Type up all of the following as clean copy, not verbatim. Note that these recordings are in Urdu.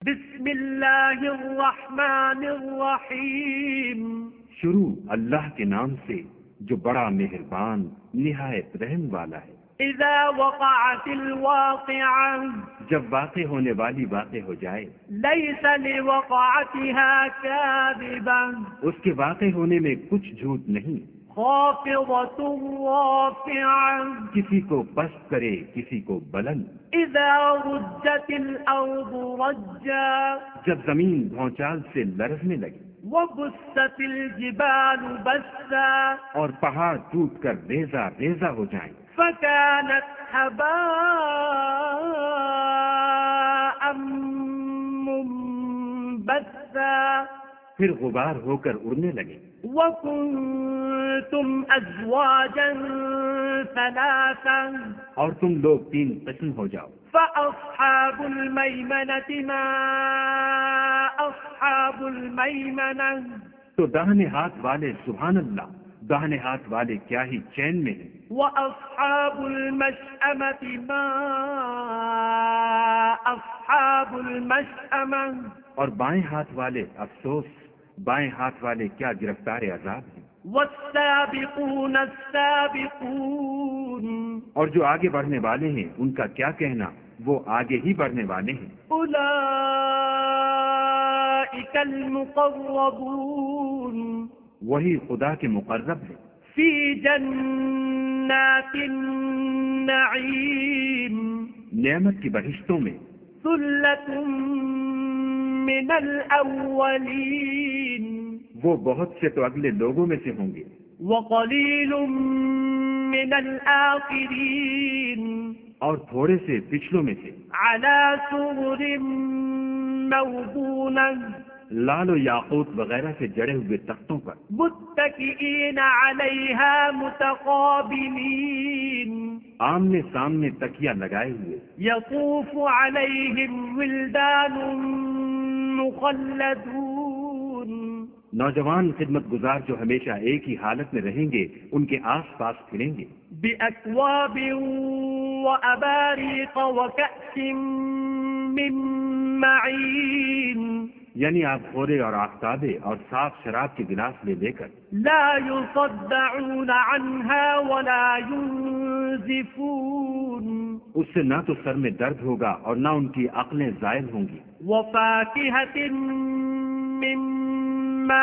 بسم اللہ الرحمن الرحیم. شروع اللہ کے نام سے جو بڑا مہربان نہایت رحم والا ہے. اذا وقعت الواقعہ جب واقع ہونے والی واقع ہو جائے. لیس لوقعتها کاذبہ اس کے واقع ہونے میں کچھ جھوٹ نہیں. خافضۃ رافعہ کسی کو پست کرے کسی کو بلند. اذا رجت الارض رجا جب زمین بھونچال سے لرزنے لگی. وبست الجبال بسا اور پہاڑ ٹوٹ کر ریزہ ریزہ ہو جائیں. فكانت هباء منبثا پھر غبار ہو کر اڑنے لگے. وكنتم ازواجا ثلاثا اور تم لوگ 3 قسم ہو جاؤ. فاصحاب المیمنة ما اصحاب المیمنة تو داہنے ہاتھ والے سبحان اللہ داہنے ہاتھ والے کیا ہی چین میں ہیں. وَأَصْحَابُ الْمَشْأَمَةِ مَا أَصْحَابُ الْمَشْأَمَةِ اور بائیں ہاتھ والے افسوس بائیں ہاتھ والے کیا گرفتار عذاب ہیں. وَالسَّابِقُونَ السَّابِقُونَ اور جو آگے بڑھنے والے ہیں ان کا کیا کہنا وہ آگے ہی بڑھنے والے ہیں. أُولَئِكَ الْمُقَرَّبُونَ وہی خدا کے مقرب ہیں. فی جنات النعیم نعمت کی بہشتوں میں. ثلۃ من الاولین وہ بہت سے تو اگلے لوگوں میں سے ہوں گے. وقلیل من الآخرین اور تھوڑے سے پچھلوں میں سے. علی سرر موضونہ لال و یاقوت وغیرہ سے جڑے ہوئے تختوں پر. متکئین علیہا متقابلین آمنے سامنے تکیہ لگائے ہوئے. یطوف علیہم ولدان مخلدون نوجوان خدمت گزار جو ہمیشہ ایک ہی حالت میں رہیں گے ان کے آس پاس پھریں گے. بأکواب وأباریق وکأس من معین یعنی آپ غورے اور آفتابے اور صاف شراب کے گلاس لے کر. لا يصدعون عنها ولا ينزفون اس سے نہ تو سر میں درد ہوگا اور نہ ان کی عقلیں زائل ہوں گی. وفاكهة مما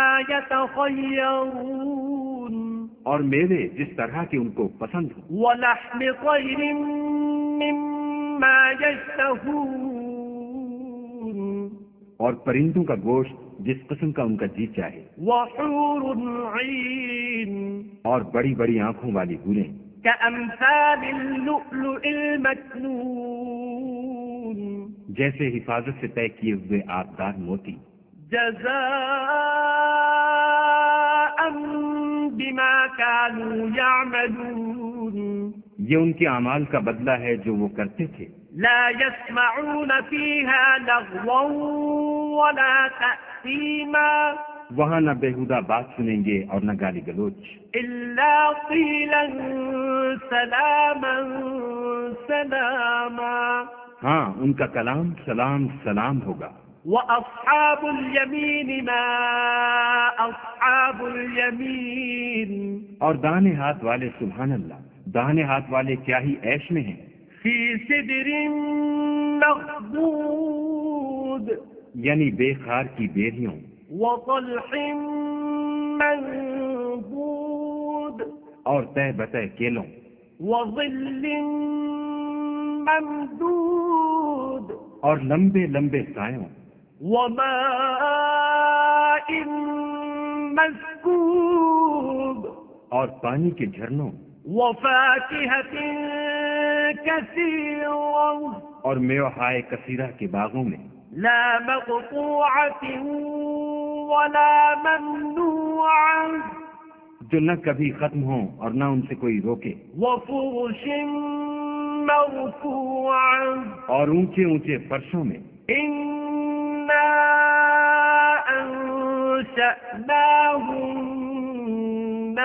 يتخيرون اور میوے جس طرح کے ان کو پسند ہو. ولحم طير مما يشتهون اور پرندوں کا گوشت جس قسم کا ان کا جی چاہے. وحور عين اور بڑی بڑی آنکھوں والی حوریں. كأمثال اللؤلؤ المكنون جیسے حفاظت سے طے کیے ہوئے آبدار موتی. جزاء بما كانوا يعملون یہ ان کے اعمال کا بدلہ ہے جو وہ کرتے تھے. لا يسمعون فيها لغوا ولا تأثيما وہاں نہ بےہودہ بات سنیں گے اور نہ گالی گلوچ. إلا قيلا سلاما سلاما ہاں ان کا کلام سلام سلام ہوگا. وأصحاب اليمين ما أصحاب اليمين اور داہنے ہاتھ والے سبحان اللہ داہنے ہاتھ والے کیا ہی عیش میں ہیں. في سدر مخضود یعنی بے خار کی بیریوں. وطلح منضود اور تہ بتہ کیلوں. وظل ممدود اور لمبے لمبے سایوں. وماء مسكوب اور پانی کے جھرنوں. وفاكهة كثيرة اور میوہائے کثیرہ کے باغوں میں. لا مقطوعة ولا ممنوعة جو نہ کبھی ختم ہوں اور نہ ان سے کوئی روکے. وفرش مرفوعة اور اونچے اونچے فرشوں میں. إنا أنشأناهن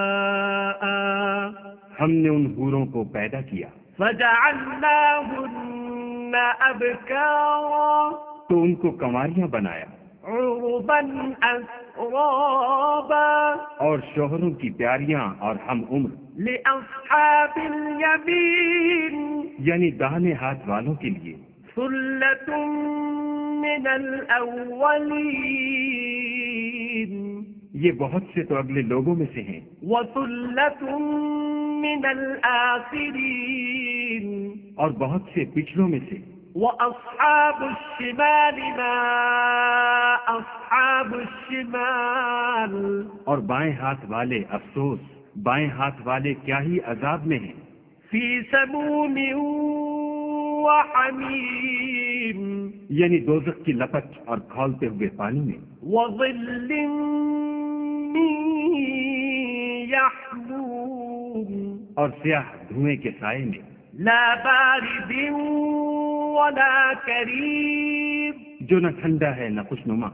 إنشاء ہم نے ان حوروں کو پیدا کیا. فجعلناهن أبكارا تو ان کو کنواریاں بنایا عربا أترابا اور شوہروں کی پیاریاں اور ہم عمر، لأصحاب اليمين یعنی داہنے ہاتھ والوں کے لیے ثلة من الأولين یہ بہت سے تو اگلے لوگوں میں سے ہیں، وثلة من الآخرين اور بہت سے پچھلوں میں سے۔ وأصحاب الشمال ما أصحاب الشمال اور بائیں ہاتھ والے افسوس، بائیں ہاتھ والے کیا ہی عذاب میں ہیں، في سموم وحميم یعنی دوزخ کی لپٹ اور کھولتے ہوئے پانی میں، وظل من يحموم اور سیاہ دھوئیں کے سائے میں، لا بارد ولا كريم جو نہ ٹھنڈا ہے نہ خوشنما۔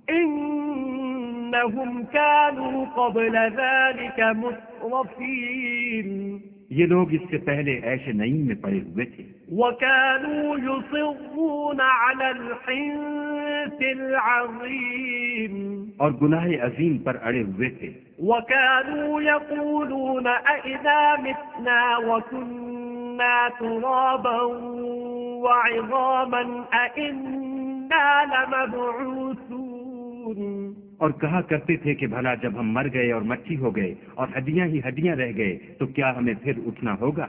إنهم كانوا قبل ذلك مترفين یہ لوگ اس سے پہلے عیش نعیم میں پڑے ہوئے تھے، وكانوا يصرون على الحنث العظيم اور گناہ عظیم پر اڑے ہوئے تھے، وكانوا يقولون أئذا متنا وكنا ترابا وعظاما أئنا لمبعوثون اور کہا کرتے تھے کہ بھلا جب ہم مر گئے اور مٹی ہو گئے اور ہڈیاں ہی ہڈیاں رہ گئے تو کیا ہمیں پھر اٹھنا ہوگا؟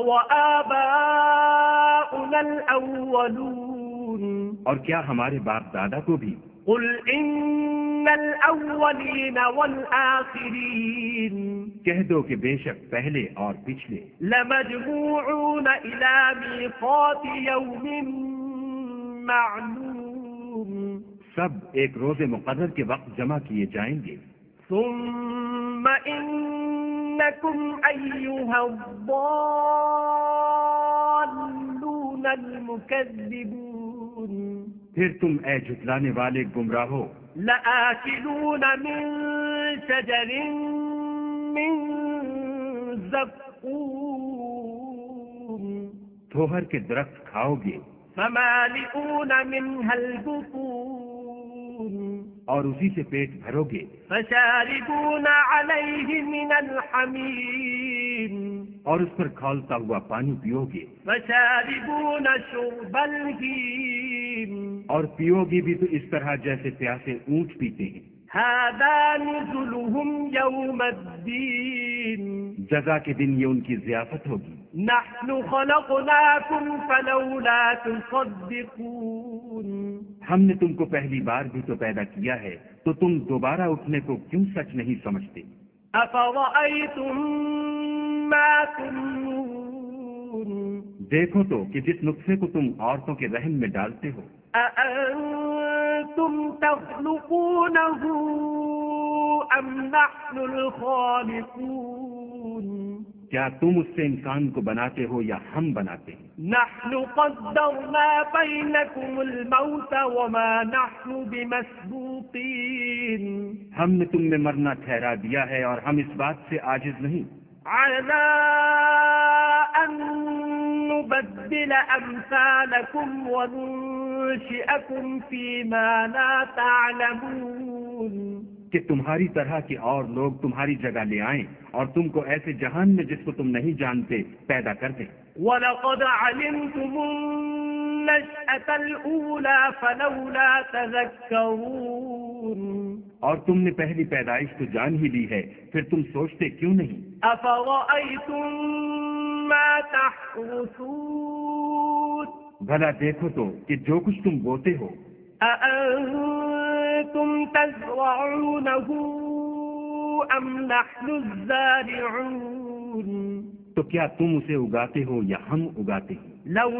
أَوَآبَاؤُنَا الْأَوَّلُونَ اور کیا ہمارے باپ دادا کو بھی؟ قُلْ إِنَّ الْأَوَّلِينَ وَالْآخِرِينَ کہہ دو کہ بے شک پہلے اور پچھلے لَمَجْمُوعُونَ إِلَى مِيقَاتِ يَوْمٍ مَّعْلُومٍ سب ایک روز مقرر کے وقت جمع کیے جائیں گے۔ ثم إنكم أيها الضالون المكذبون پھر تم اے جھٹلانے والے گمراہو لآكلون من شجر من زقوم تھوہر کے درخت کھاؤ گے فمالئون منها البطون اور اسی سے پیٹ بھرو گے، فشاربون عليه من الحميم اور اس پر کھولتا ہوا پانی پیو گے، فشاربون شرب الهيم اور پیو گے بھی تو اس طرح جیسے پیاسے اونٹ پیتے ہیں۔ هذا نزلهم يوم الدين جزا کے دن یہ ان کی ضیافت ہوگی۔ نحن خلقناكم فلولا تصدقون ہم نے تم کو پہلی بار بھی تو پیدا کیا ہے تو تم دوبارہ اٹھنے کو کیوں سچ نہیں سمجھتے؟ أفرأيتم ما تمنون دیکھو تو کہ جس نطفے کو تم عورتوں کے رحم میں ڈالتے ہو، أأنتم تخلقونه أم نحن الخالقون کیا تم اس سے انسان کو بناتے ہو یا ہم بناتے ہیں؟ نحن قدرنا بينكم الموت وما نحن بمسبوقين ہم نے تم میں مرنا ٹھہرا دیا ہے اور ہم اس بات سے عاجز نہیں على أن نبدل أمثالكم وننشئكم فيما لا تعلمون کہ تمہاری طرح کے اور لوگ تمہاری جگہ لے آئیں اور تم کو ایسے جہان میں جس کو تم نہیں جانتے پیدا کر دیں۔ وَلَقَدْ عَلِمْتُمُ النَّشْأَةَ الْأُولَى فَلَوْلَا تَذَكَّرُونَ اور تم نے پہلی پیدائش تو جان ہی لی ہے، پھر تم سوچتے کیوں نہیں؟ أَفَرَأَيْتُم مَّا تَحْرُثُونَ بھلا دیکھو تو کہ جو کچھ تم بوتے ہو، أَأَنتُمْ تَزْرَعُونَهُ أَمْ نَحْنُ الزَّارِعُونَ تو کیا تم اسے اگاتے ہو یا ہم اگاتے ہیں؟ لو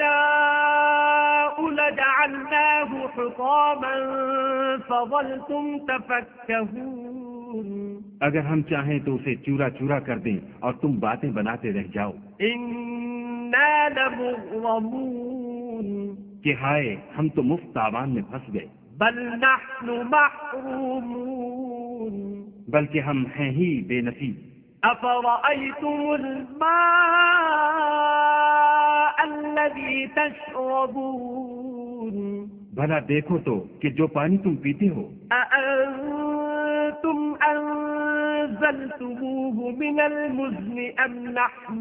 نشاء لجعلناه حطاما فظلتم تفكهون اگر ہم چاہیں تو اسے چورا چورا کر دیں اور تم باتیں بناتے رہ جاؤ إنا لمغرمون کہ ہائے ہم تو مفت تاوان میں پھنس گئے، بل نحن محرومون بلکہ ہم ہیں ہی بے نصیب۔ أفرأيتم الماء الذي تشربون بھلا دیکھو تو کہ جو پانی تم پیتے ہو أأنتم أنزلتموه من المزن أم نحن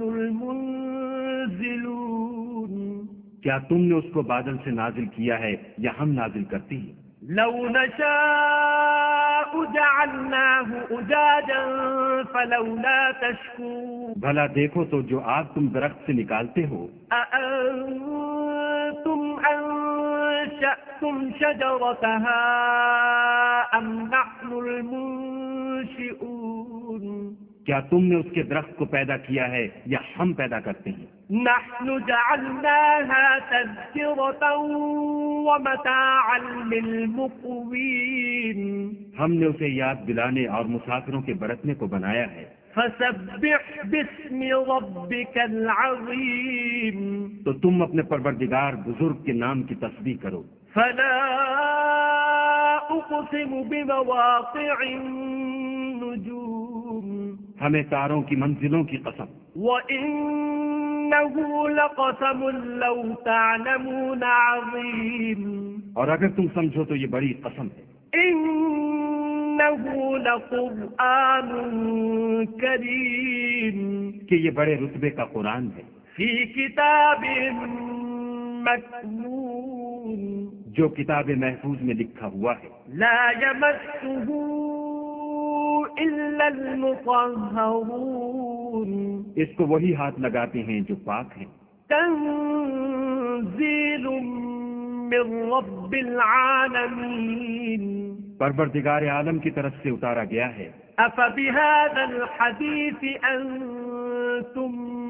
المنزلون کیا تم نے اس کو بادل سے نازل کیا ہے یا ہم نازل کرتے ہیں؟ لو نشاء جعلناه أجاجا فلولا تشكرون بھلا دیکھو تو جو آگ تم درخت سے نکالتے ہو أأنتم أنشأتم شجرتها أم نحن المنشئون کیا تم نے اس کے درخت کو پیدا کیا ہے یا ہم پیدا کرتے ہیں؟ نحن جعلناها تذكرة ومتاعا للمقوين ہم نے اسے یاد دلانے اور مسافروں کے برتنے کو بنایا ہے۔ فسبح باسم ربك العظيم تو تم اپنے پروردگار بزرگ کے نام کی تسبیح کرو۔ فلا أقسم بمواقع النجوم ہمیں تاروں کی منزلوں کی قسم، وإنه لقسم لو تعلمون عظيم اور اگر تم سمجھو تو یہ بڑی قسم ہے۔ إنه لقرآن كريم کہ یہ بڑے رتبے کا قرآن ہے، في كتاب مكنون جو کتاب محفوظ میں لکھا ہوا ہے، لا يمسه إلا المطهرون اس کو وہی ہاتھ لگاتے ہیں جو پاک ہیں۔ تنزيل من رب العالمين پروردگار عالم کی طرف سے اتارا گیا ہے۔ أفبهذا الحديث أنتم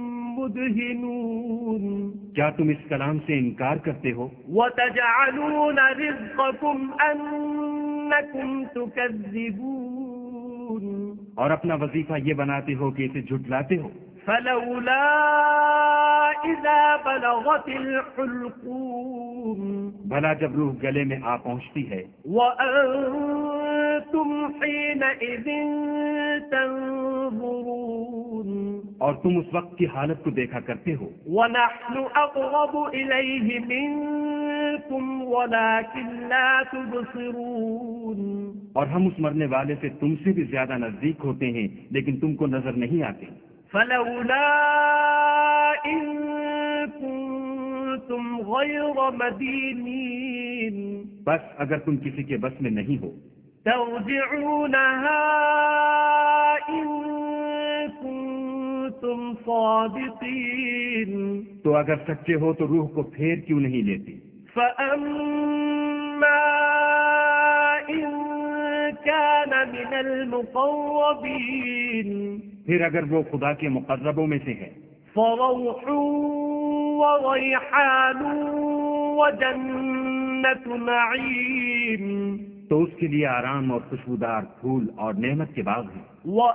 مدهنون کیا تم اس کلام سے انکار کرتے ہو؟ وتجعلون رزقكم أنكم تكذبون اور اپنا وظیفہ یہ بناتے ہو کہ اسے جھٹلاتے ہو۔ فلولا إذا بلغت الحلقوم بھلا جب روح گلے میں آ پہنچتی ہے وأنتم حينئذ تنظرون اور تم اس وقت کی حالت کو دیکھا کرتے ہو، ونحن أقرب إليه منكم ولكن لا تبصرون اور ہم اس مرنے والے سے تم سے بھی زیادہ نزدیک ہوتے ہیں لیکن تم کو نظر نہیں آتے۔ فلولا إن كنتم غير مدينين بس اگر تم کسی کے بس میں نہیں ہو ترجعونها إن كنتم صادقين تو اگر سچے ہو تو روح کو پھیر کیوں نہیں لیتے؟ فأما إن كان من المقربين پھر اگر وہ خدا کے مقربوں میں سے ہے فروح وريحان وجنة نعيم تو اس کے لیے آرام اور خوشبودار پھول اور نعمت کے باغ ہیں۔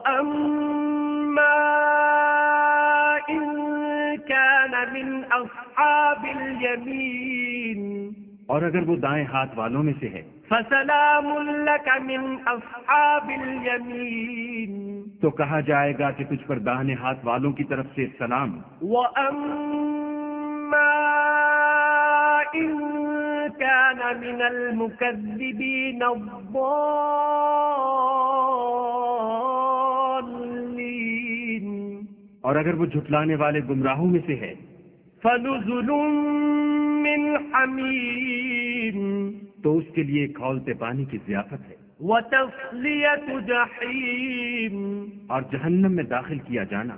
وأما إن كان من أصحاب اليمين اور اگر وہ دائیں ہاتھ والوں میں سے ہے فسلام لك من أصحاب اليمين تو کہا جائے گا کہ تجھ پر داہنے ہاتھ والوں کی طرف سے سلام۔ وأما إن كان من المكذبين الضالين اور اگر وہ جھٹلانے والے گمراہوں میں سے ہے فنزل من حميم تو اس کے لیے کھولتے پانی کی ضیافت ہے وتصلية جحيم اور جہنم میں داخل کیا جانا۔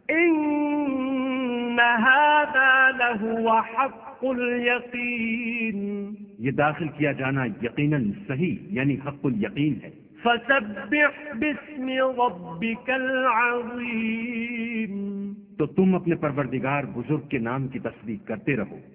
إن هذا لهو حق اليقين یہ داخل کیا جانا یقیناً صحیح یعنی حق الیقین ہے۔ فسبح باسم ربك العظيم تو تم اپنے پروردگار بزرگ کے نام کی تسبیح کرتے رہو۔